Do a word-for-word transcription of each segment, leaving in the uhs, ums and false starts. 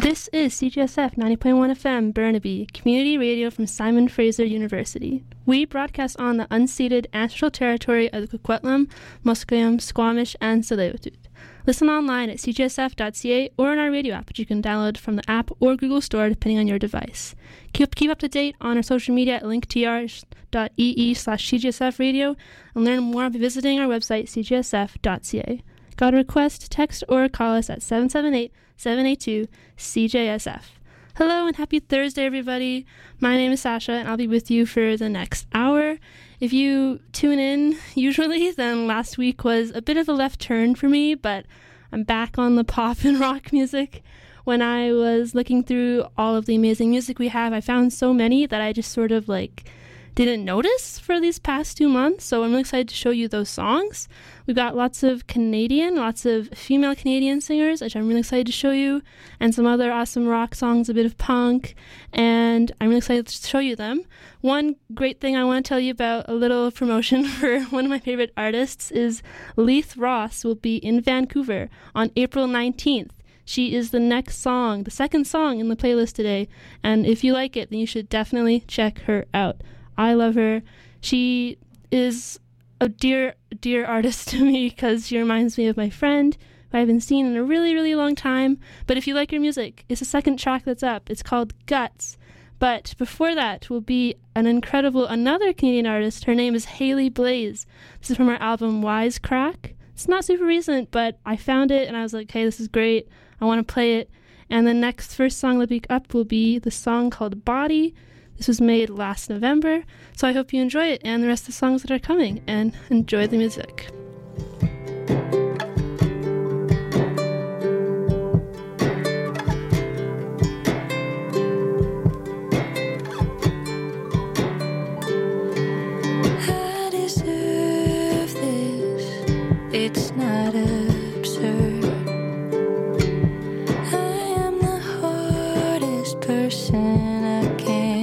This is C G S F ninety point one F M Burnaby, community radio from Simon Fraser University. We broadcast on the unceded ancestral territory of the Coquitlam, Musqueam, Squamish, and Tsleil-Waututh. Listen online at c g s f dot c a or in our radio app, which you can download from the app or Google Store, depending on your device. Keep, keep up to date on our social media at linktr dot e e slash c g s f radio and learn more by visiting our website, c g s f dot c a. Got a request, text, or call us at seven seven eight, seven eight two, C J S F. Hello and happy Thursday, everybody. My name is Sasha, and I'll be with you for the next hour. If you tune in usually, then last week was a bit of a left turn for me, but I'm back on the pop and rock music. When I was looking through all of the amazing music we have, I found so many that I just sort of like didn't notice for these past two months, so I'm really excited to show you those songs. We've got lots of Canadian, lots of female Canadian singers, which I'm really excited to show you, and some other awesome rock songs, a bit of punk, and I'm really excited to show you them. One great thing I want to tell you about, a little promotion for one of my favorite artists, is Leith Ross will be in Vancouver on April nineteenth. She is the next song, the second song in the playlist today, and if you like it, then you should definitely check her out. I love her. She is a dear, dear artist to me because she reminds me of my friend who I haven't seen in a really, really long time. But if you like her music, it's the second track that's up. It's called Guts. But before that will be an incredible, another Canadian artist. Her name is Hayley Blaze. This is from her album Wisecrack. It's not super recent, but I found it and I was like, hey, this is great. I want to play it. And the next first song that'll be up will be the song called Body. This was made last November, so I hope you enjoy it and the rest of the songs that are coming, and enjoy the music. I deserve this, it's not absurd. I am the hardest person I can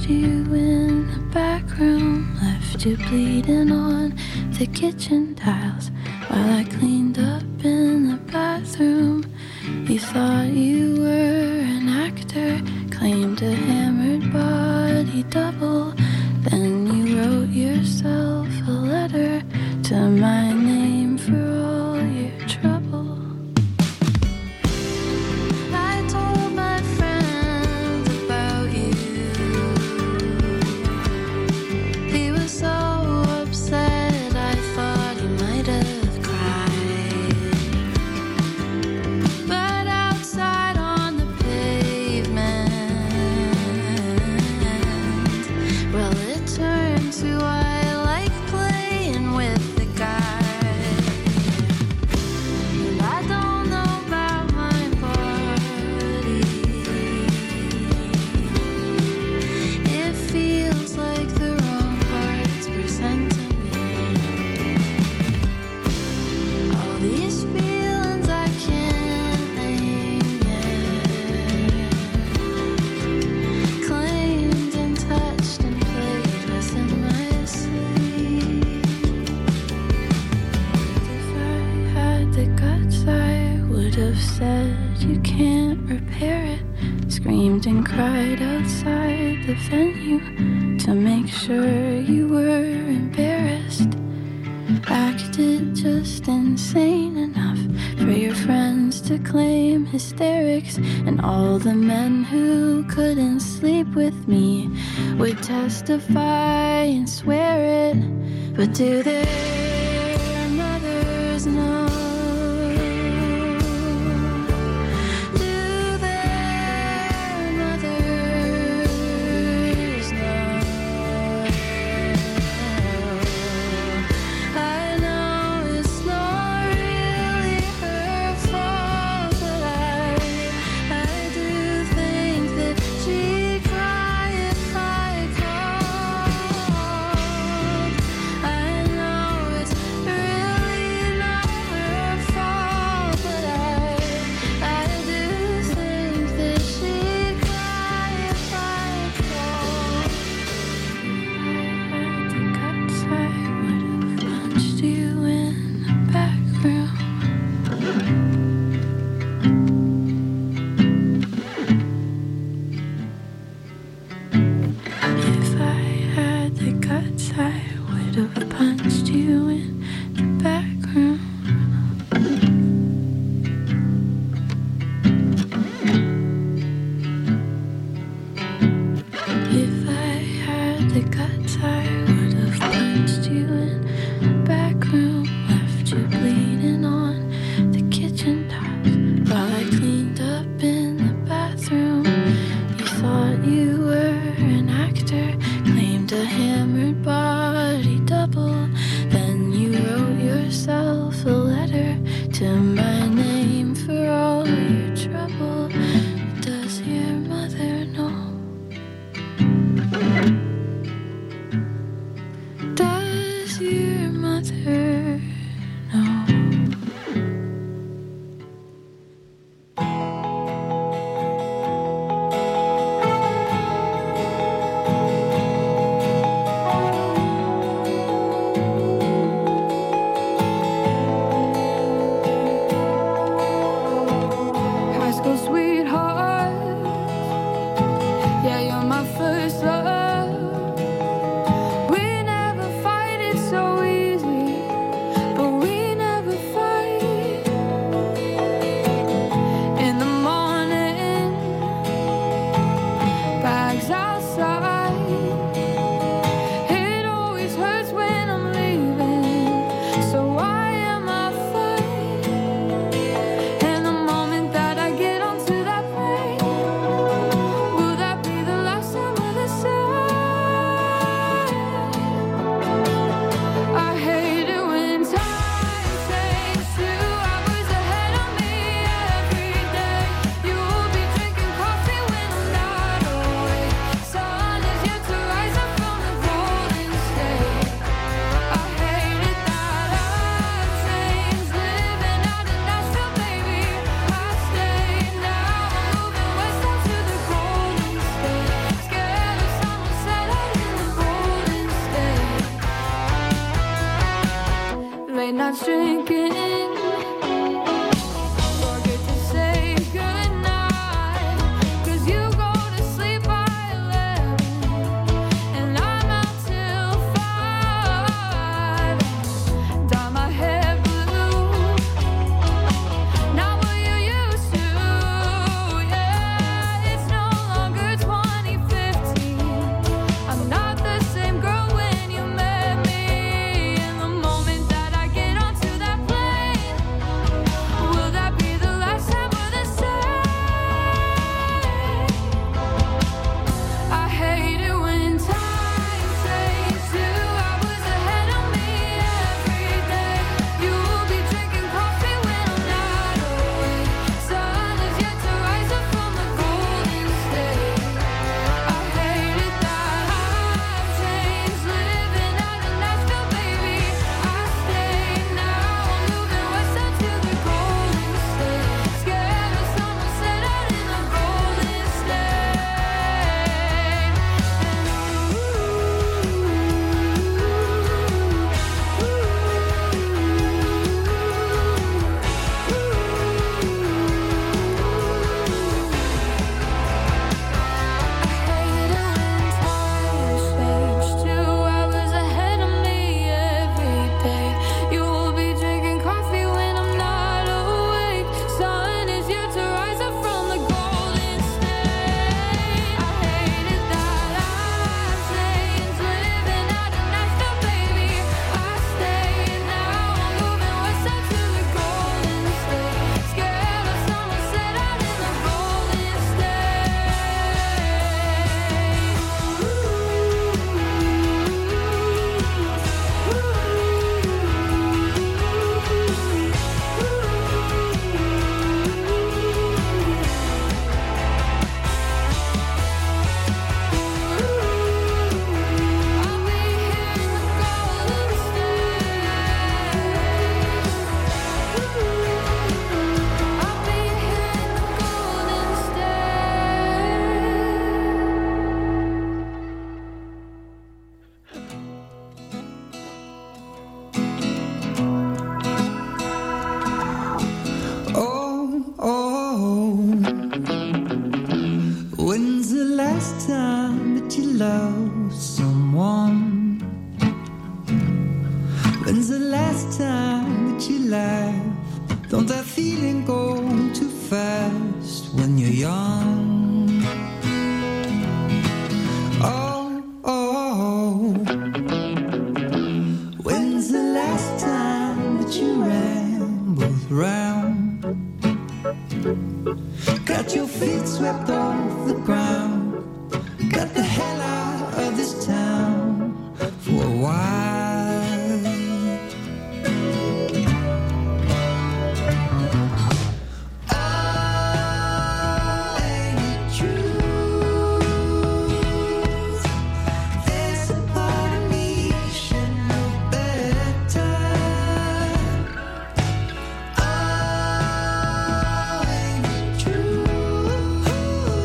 punched you in the back room, left you bleeding on the kitchen tiles while I cleaned up in the bathroom. You thought you were an actor, claimed a hammered body double. Then you wrote yourself a letter to my name for all your trouble. I told my friend about you. He was so upset, I thought he might have cried. But outside on the pavement, well, it turned to I like playing with the guy. And I don't know about my body. It feels like the wrong parts were sent to me. All these feelings I can't name yet, claimed and touched and played with in my sleep. If I had the guts, I would have said you can't repair it. Screamed and cried outside the venue to make sure you were embarrassed. Acted just insane enough for your friends to claim hysterics, and all the men who couldn't sleep with me would testify and swear it. But do their mothers know? Do their mothers know? I know it's not really her fault, but I, I do think that she'd cry if I called. I know it's really not her fault, but I, I do think that she'd cry if I called. If I had the guts, I would have punched you in the back room. If I had the guts, I would have punched you in the back room. If I had the guts, I would have punched you in the back room, left you bleeding on the kitchen tiles while I cleaned up in the bathroom. You thought you were an actor, claimed a hammered body double. Then you wrote yourself a letter to my name for all your trouble. Does your mother know? Does your mother know? High school sweetheart, yeah, you're my first love. We never fight, it's so easy. nights drinking. Forget to say goodnight, 'cause you go to sleep by eleven, and I'm out till five. Dye my hair blue, not what you used to. Yeah, it's no longer twenty fifteen. I'm not the same girl when you met me. And the moment that I get onto that plane, will that be the last time we're the same? I hate it when time says two hours ahead of me every day. You will be drinking coffee when I'm not awake. Sun is yet to rise up from the Golden State. I hate it that I've changed, living out in Nashville, baby. I stay now, moving west out to the Golden State. Scared of someone set out in the Golden State. Two hours ahead of me every day. You will be drinking coffee when I'm not awake. Sun is yet to rise up from the Golden State. I hate it that I've changed, living out in Nashville, baby. I stay now, moving west out to the Golden State. Scared of someone set out in the Golden Oh, oh, when's the last time that you loved someone? When's the last time that you laughed? Don't that feeling go too fast when you're young? Oh, oh, when's the last time that you rambled round? Got your feet swept off the ground, got the hell out of this town for a while. Oh, ain't it true? There's a part of me should know better. Oh, ain't it true?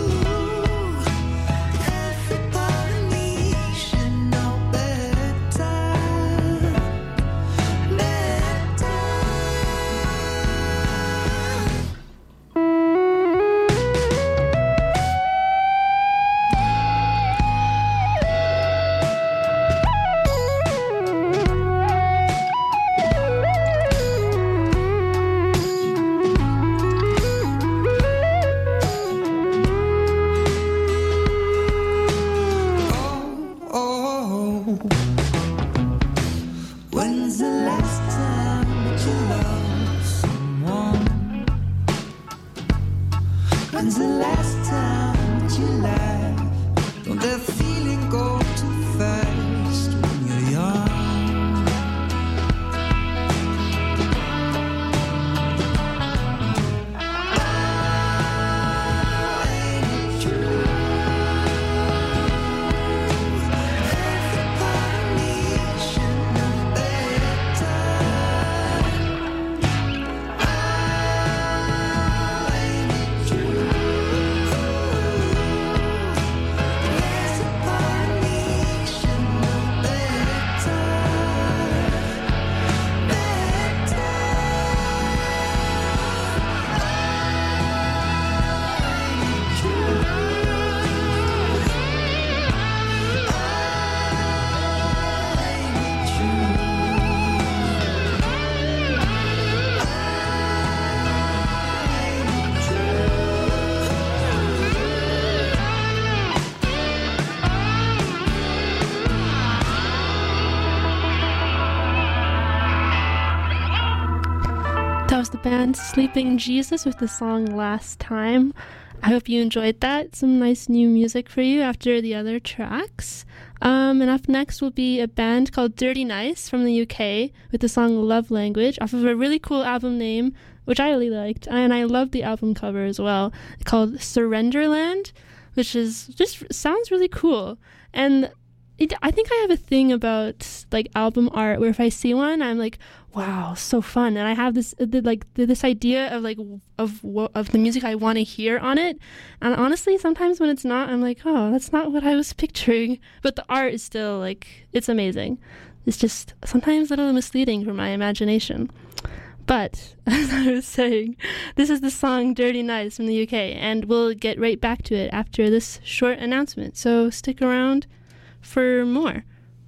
That was the band Sleeping Jesus with the song Last Time. I hope you enjoyed that. Some nice new music for you after the other tracks. Um, and up next will be a band called Dirty Nice from the U K with the song Love Language off of a really cool album name, which I really liked. And I love the album cover as well, called Surrenderland, which is just sounds really cool. And it, I think I have a thing about like album art where if I see one, I'm like, wow, so fun. And I have this the, like the, this idea of like of of the music I want to hear on it. And honestly, sometimes when it's not, I'm like, oh, that's not what I was picturing. But the art is still like, it's amazing. It's just sometimes a little misleading for my imagination. But as I was saying, this is the song Dirty Nice from the U K, and we'll get right back to it after this short announcement. So stick around for more.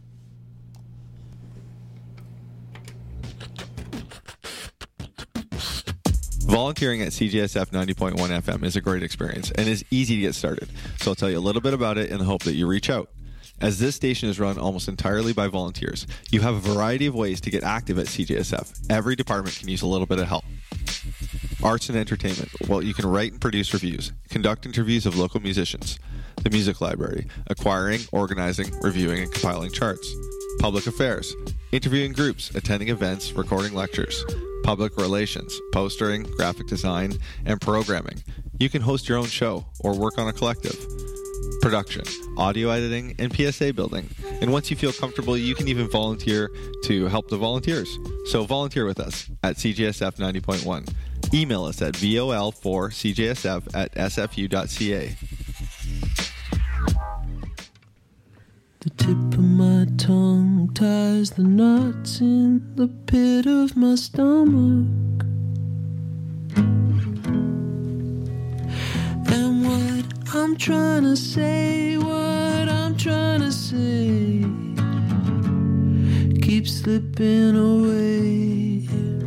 Volunteering at C J S F ninety point one F M is a great experience and is easy to get started, so I'll tell you a little bit about it in the hope that you reach out. As this station is run almost entirely by volunteers, you have a variety of ways to get active at C J S F. Every department can use a little bit of help. Arts and entertainment. Well, you can write and produce reviews, conduct interviews of local musicians, the music library, acquiring, organizing, reviewing, and compiling charts. Public affairs. Interviewing groups, attending events, recording lectures. Public relations, postering, graphic design, and programming. You can host your own show or work on a collective. Production, audio editing, and P S A building. And once you feel comfortable, you can even volunteer to help the volunteers. So volunteer with us at C J S F ninety point one. Email us at V O L four C J S F at S F U dot C A. The tip of my tongue ties the knots in the pit of my stomach. And what I'm trying to say, what I'm trying to say, keeps slipping away.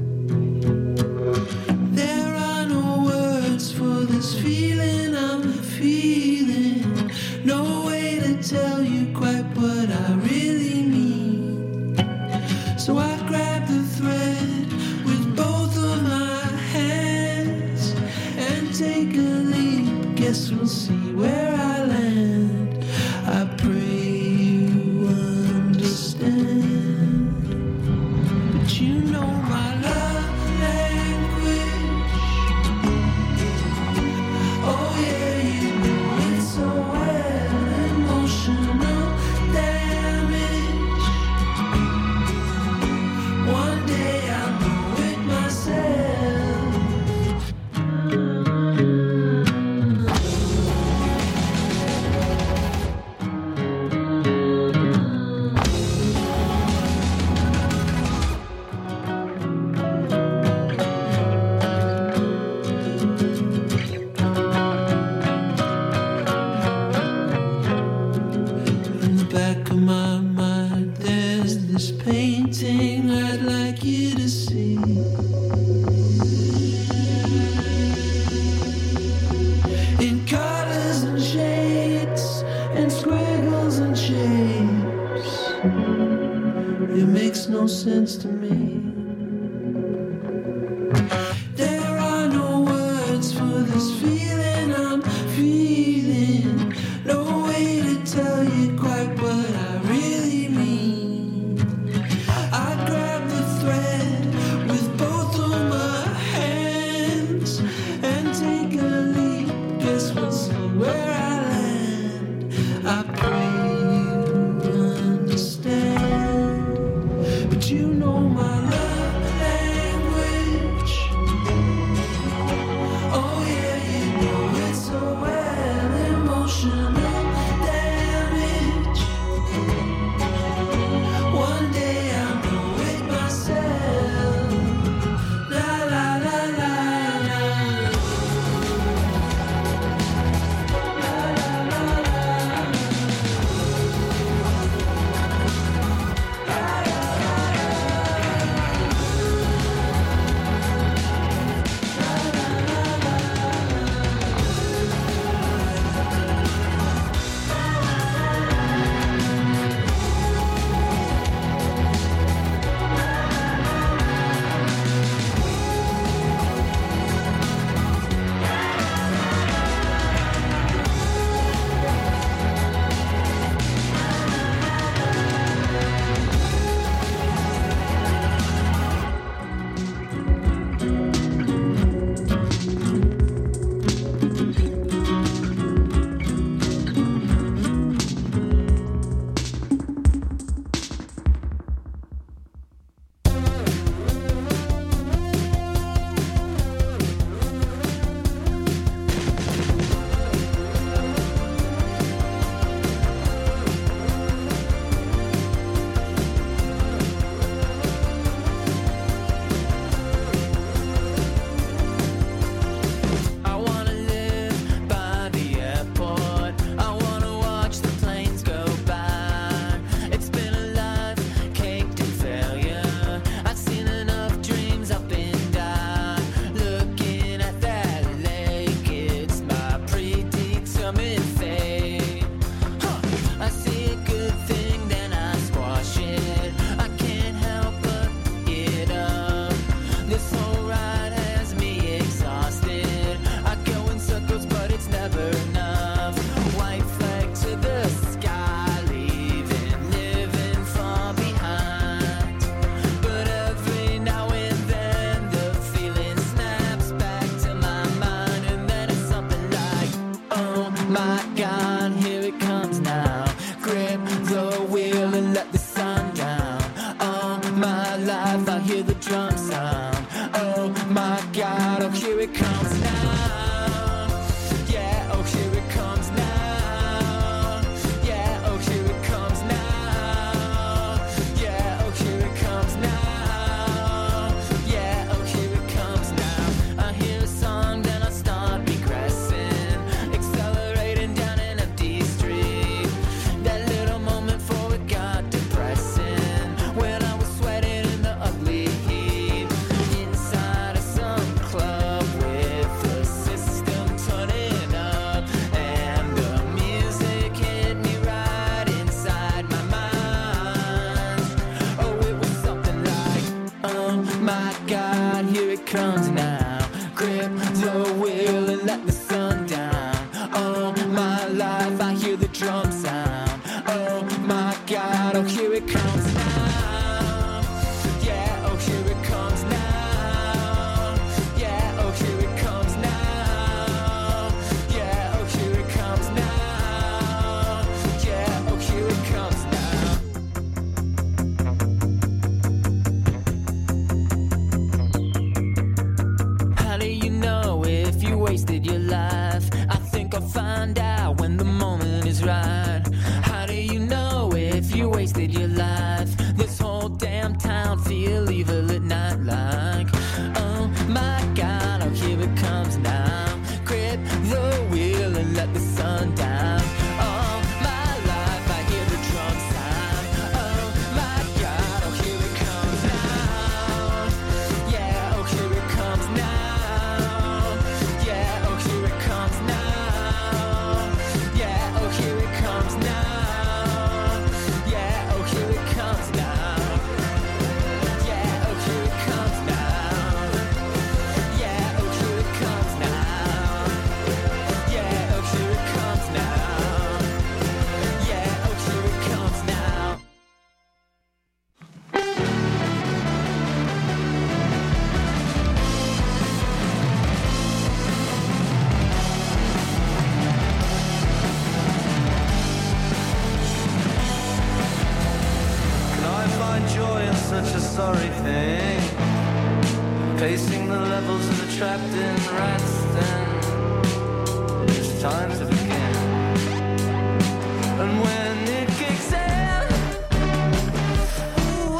There are no words for this feeling I'm feeling. No way to tell you quite what I really mean. So I grab the thread with both of my hands and take a leap. Guess we'll see where I land. I pray you understand. But you know my love language. Oh yeah, you know it so well. Emotional damage. One day I'll know it myself. In the back of my mind, there's this painting I'd like you to see. In colors and shades, and squiggles and shapes. It makes no sense to me. There are no words for this feeling I'm feeling. No way to tell you quite what I really mean. I grab the thread with both of my hands and take a leap. Guess we'll see where I land. I pray you understand. But you know my love language. comes now. Grip the wheel and let the sun down. All my life I hear the drum sound. Oh my God, oh here it comes now. Yeah, oh here it comes now. Yeah, oh here it comes now. Yeah, oh here it comes now. Yeah, oh here it comes now. How do you know if you wasted your life? I think I'll find out when the moment is right. How do you know if you wasted your life? This whole damn town feel evil at night like. Oh my God, oh here it comes now. Grip the wheel and let the sun down. All my life I hear the drum sound. Oh my God, oh here it comes now. Yeah, oh here it comes now. Yeah, oh here it comes now. Yeah, oh here it comes now. Yeah, oh here it comes now. Yeah, oh here it comes now. Yeah, oh here it comes now. Yeah, oh here it comes now. Yeah, oh here it comes now. Can I find joy in such a sorry thing? Pacing the levels of the trapped in rats, then it's time to